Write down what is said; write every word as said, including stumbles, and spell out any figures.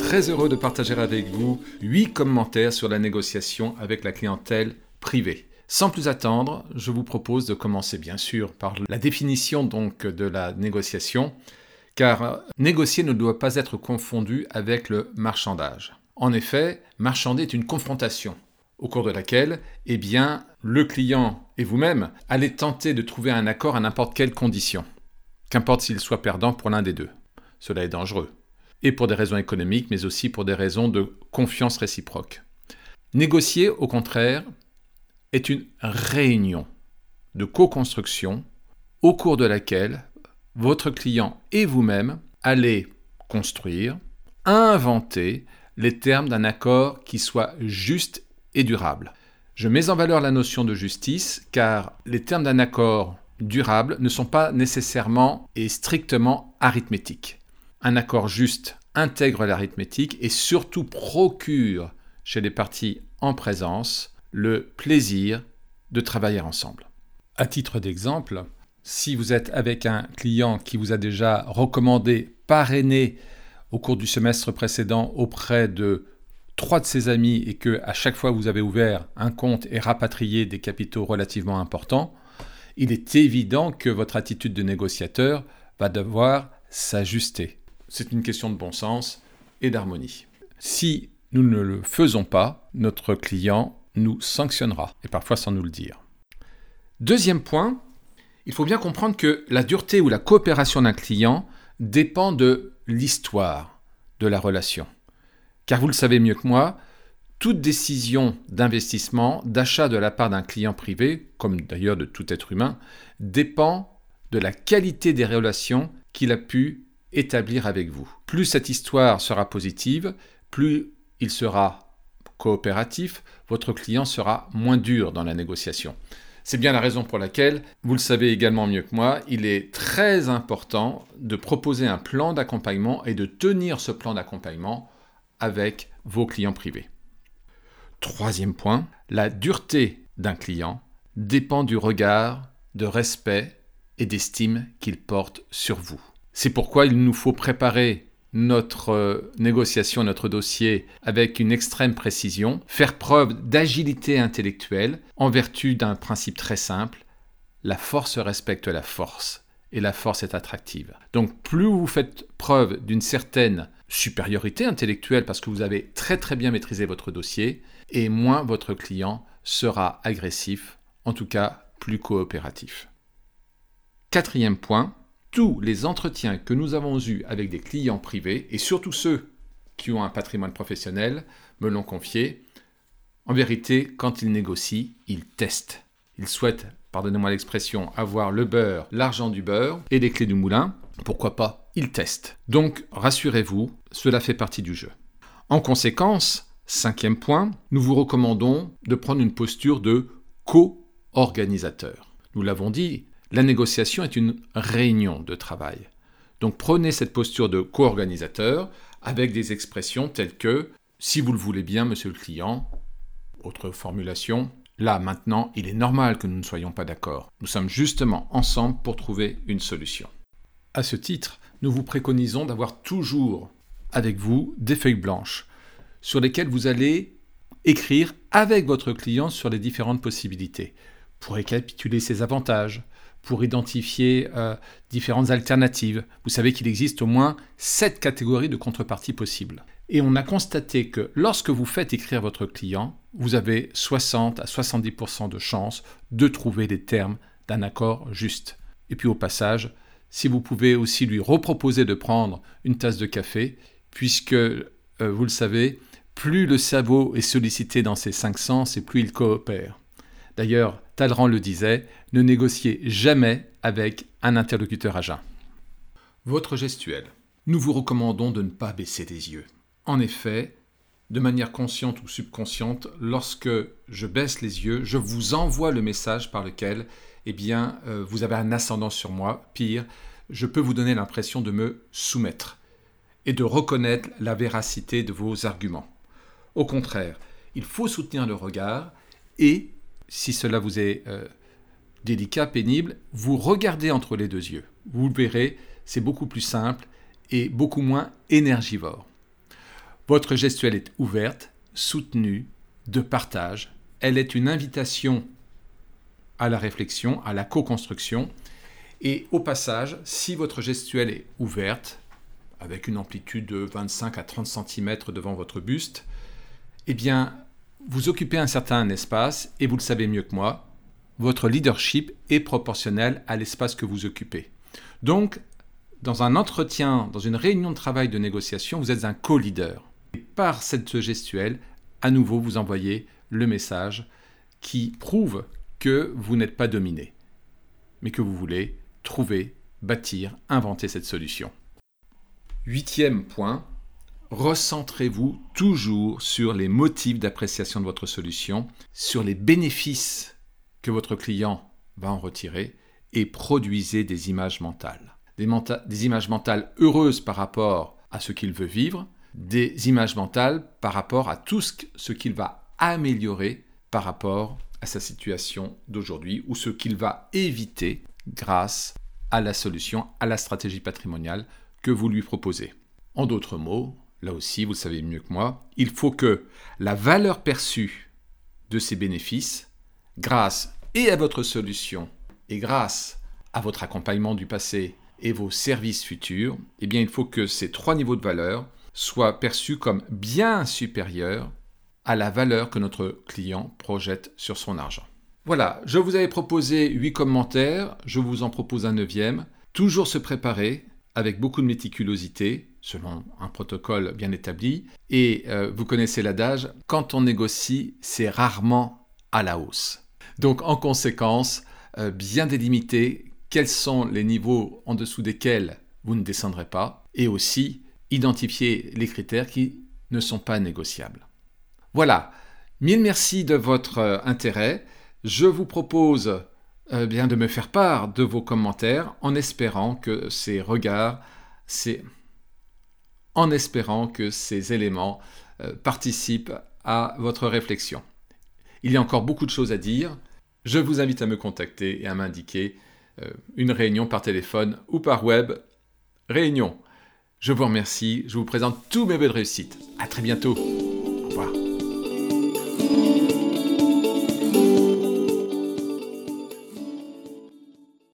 très heureux de partager avec vous huit commentaires sur la négociation avec la clientèle privée. Sans plus attendre, je vous propose de commencer bien sûr par la définition donc de la négociation, car négocier ne doit pas être confondu avec le marchandage. En effet, marchander est une confrontation au cours de laquelle, eh bien, le client et vous-même allez tenter de trouver un accord à n'importe quelle condition, qu'importe s'il soit perdant pour l'un des deux. Cela est dangereux, et pour des raisons économiques, mais aussi pour des raisons de confiance réciproque. Négocier, au contraire, est une réunion de co-construction au cours de laquelle votre client et vous-même allez construire, inventer les termes d'un accord qui soit juste et durable. Je mets en valeur la notion de justice car les termes d'un accord durable ne sont pas nécessairement et strictement arithmétiques. Un accord juste intègre l'arithmétique et surtout procure chez les parties en présence le plaisir de travailler ensemble. À titre d'exemple, si vous êtes avec un client qui vous a déjà recommandé, parrainé au cours du semestre précédent auprès de trois de ses amis et que à chaque fois vous avez ouvert un compte et rapatrié des capitaux relativement importants, il est évident que votre attitude de négociateur va devoir s'ajuster. C'est une question de bon sens et d'harmonie. Si nous ne le faisons pas, notre client nous sanctionnera, et parfois sans nous le dire. Deuxième point, il faut bien comprendre que la dureté ou la coopération d'un client dépend de l'histoire de la relation. Car vous le savez mieux que moi, toute décision d'investissement, d'achat de la part d'un client privé, comme d'ailleurs de tout être humain, dépend de la qualité des relations qu'il a pu établir avec vous. Plus cette histoire sera positive, plus il sera coopératif, votre client sera moins dur dans la négociation. C'est bien la raison pour laquelle, vous le savez également mieux que moi, il est très important de proposer un plan d'accompagnement et de tenir ce plan d'accompagnement avec vos clients privés. Troisième point, la dureté d'un client dépend du regard de respect et d'estime qu'il porte sur vous. C'est pourquoi il nous faut préparer notre négociation, notre dossier avec une extrême précision, faire preuve d'agilité intellectuelle en vertu d'un principe très simple, la force respecte la force et la force est attractive. Donc plus vous faites preuve d'une certaine supériorité intellectuelle parce que vous avez très très bien maîtrisé votre dossier et moins votre client sera agressif, en tout cas plus coopératif. Quatrième point, tous les entretiens que nous avons eus avec des clients privés, et surtout ceux qui ont un patrimoine professionnel, me l'ont confié, en vérité, quand ils négocient, ils testent. Ils souhaitent, pardonnez-moi l'expression, avoir le beurre, l'argent du beurre et les clés du moulin. Pourquoi pas? Ils testent. Donc, rassurez-vous, cela fait partie du jeu. En conséquence, cinquième point, nous vous recommandons de prendre une posture de co-organisateur. Nous l'avons dit, la négociation est une réunion de travail. Donc prenez cette posture de co-organisateur avec des expressions telles que « si vous le voulez bien, monsieur le client », autre formulation, « là, maintenant, il est normal que nous ne soyons pas d'accord. Nous sommes justement ensemble pour trouver une solution. » À ce titre, nous vous préconisons d'avoir toujours avec vous des feuilles blanches sur lesquelles vous allez écrire avec votre client sur les différentes possibilités pour récapituler ses avantages, pour identifier euh, différentes alternatives. Vous savez qu'il existe au moins sept catégories de contreparties possibles. Et on a constaté que lorsque vous faites écrire votre client, vous avez soixante à soixante-dix pour cent de chances de trouver des termes d'un accord juste. Et puis au passage, si vous pouvez aussi lui reproposer de prendre une tasse de café, puisque, euh, vous le savez, plus le cerveau est sollicité dans ses cinq sens et plus il coopère. D'ailleurs, Talleyrand le disait, ne négociez jamais avec un interlocuteur à jeun. Votre gestuelle. Nous vous recommandons de ne pas baisser les yeux. En effet, de manière consciente ou subconsciente, lorsque je baisse les yeux, je vous envoie le message par lequel eh bien, euh, vous avez un ascendant sur moi. Pire, je peux vous donner l'impression de me soumettre et de reconnaître la véracité de vos arguments. Au contraire, il faut soutenir le regard et, si cela vous est euh, délicat, pénible, vous regardez entre les deux yeux. Vous le verrez, c'est beaucoup plus simple et beaucoup moins énergivore. Votre gestuelle est ouverte, soutenue, de partage. Elle est une invitation à la réflexion, à la co-construction. Et au passage, si votre gestuelle est ouverte, avec une amplitude de vingt-cinq à trente centimètres devant votre buste, eh bien, vous occupez un certain espace et vous le savez mieux que moi, votre leadership est proportionnel à l'espace que vous occupez. Donc, dans un entretien, dans une réunion de travail de négociation, vous êtes un co-leader. Et par cette gestuelle, à nouveau, vous envoyez le message qui prouve que vous n'êtes pas dominé, mais que vous voulez trouver, bâtir, inventer cette solution. Huitième point, recentrez-vous toujours sur les motifs d'appréciation de votre solution, sur les bénéfices que votre client va en retirer et produisez des images mentales. Des, menta- des images mentales heureuses par rapport à ce qu'il veut vivre, des images mentales par rapport à tout ce, ce qu'il va améliorer par rapport à sa situation d'aujourd'hui ou ce qu'il va éviter grâce à la solution, à la stratégie patrimoniale que vous lui proposez. En d'autres mots, là aussi, vous le savez mieux que moi, il faut que la valeur perçue de ces bénéfices, grâce et à votre solution et grâce à votre accompagnement du passé et vos services futurs, eh bien, il faut que ces trois niveaux de valeur soient perçus comme bien supérieurs à la valeur que notre client projette sur son argent. Voilà, je vous avais proposé huit commentaires, je vous en propose un neuvième. Toujours se préparer avec beaucoup de méticulosité, selon un protocole bien établi. Et euh, vous connaissez l'adage, quand on négocie, c'est rarement à la hausse. Donc en conséquence, euh, bien délimiter quels sont les niveaux en dessous desquels vous ne descendrez pas, et aussi identifier les critères qui ne sont pas négociables. Voilà, mille merci de votre euh, intérêt. Je vous propose euh, bien de me faire part de vos commentaires en espérant que ces regards, ces... en espérant que ces éléments euh, participent à votre réflexion. Il y a encore beaucoup de choses à dire. Je vous invite à me contacter et à m'indiquer euh, une réunion par téléphone ou par web. Réunion. Je vous remercie. Je vous présente tous mes vœux de réussite. À très bientôt.